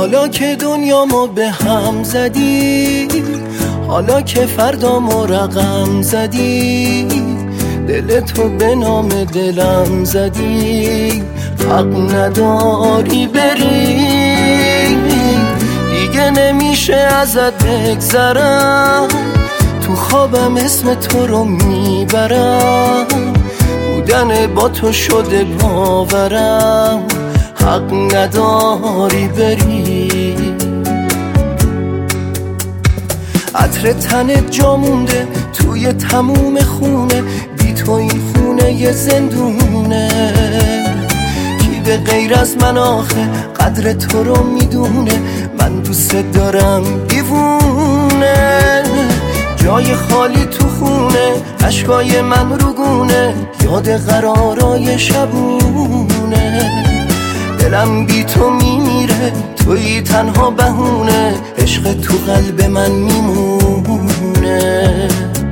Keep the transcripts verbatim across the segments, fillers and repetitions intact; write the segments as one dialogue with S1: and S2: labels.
S1: حالا که دنیامو به هم زدی، حالا که فردامو رقم زدی، دل تو به نام دلم زدی، حق نداری بری، دیگه نمیشه ازت بگذرم، تو خوابم اسم تو رو میبرم، بودن با تو شده باورم، حق نداری بری. عطر تنت جا مونده توی تموم خونه، بی تو این خونه یه زندونه، کی به غیر از من آخه قدر تو رو میدونه، من دوست دارم دیوونه، جای خالی تو خونه، اشکای من رو گونه، یاد قرارای شبونه، دلم بی تو میمیره، توی تنها بهونه، عشق تو قلب من میمونه.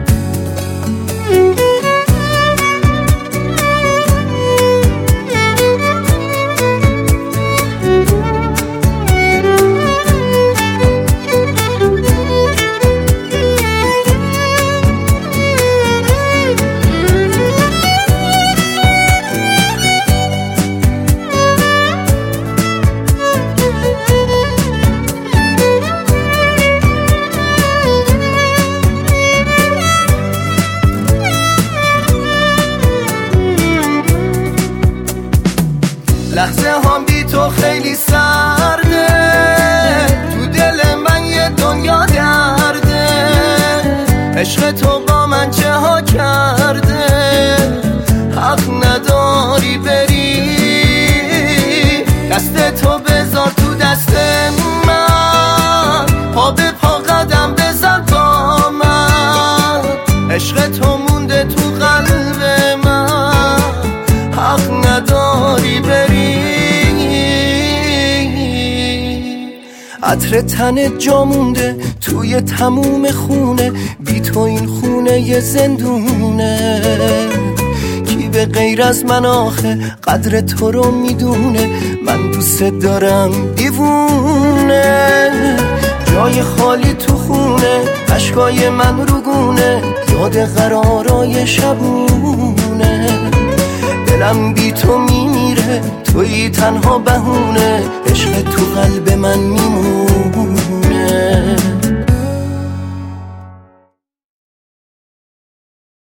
S1: لحظه هم بی تو خیلی سرده، تو دل من یه دنیا درده، عشق تو با من چه ها کرده، حق نداری بری، دست تو بذار تو دست من، پا به پا قدم بزن با من، عشق تو مونده تو قلب من، حق نداری بری. عطر تنت جا مونده توی تموم خونه، بی تو این خونه یه زندونه، کی به غیر از من آخه قدر تو رو میدونه، من دوست دارم دیوونه، جای خالی تو خونه، اشکای من رو گونه، یاد قرارای شبونه، دلم بی تو میمیره، توی تنها بهونه،